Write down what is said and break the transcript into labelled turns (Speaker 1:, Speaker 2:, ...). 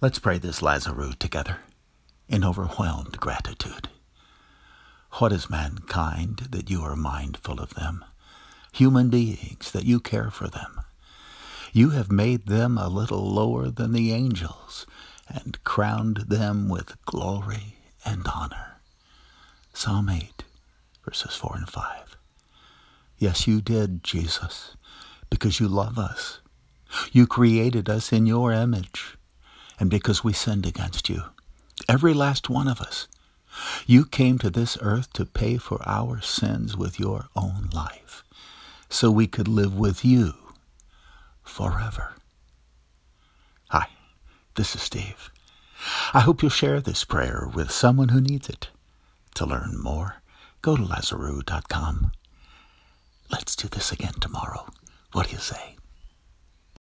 Speaker 1: Let's pray this Lazarus together in overwhelmed gratitude. What is mankind that you are mindful of them? Human beings that you care for them. You have made them a little lower than the angels and crowned them with glory and honor. Psalm 8, verses 4 and 5. Yes, you did, Jesus, because you love us. You created us in your image, and because we sinned against you, every last one of us, you came to this earth to pay for our sins with your own life, so we could live with you forever. Hi, this is Steve. I hope you'll share this prayer with someone who needs it. To learn more, go to Lazarus.com. Let's do this again tomorrow. What do you say?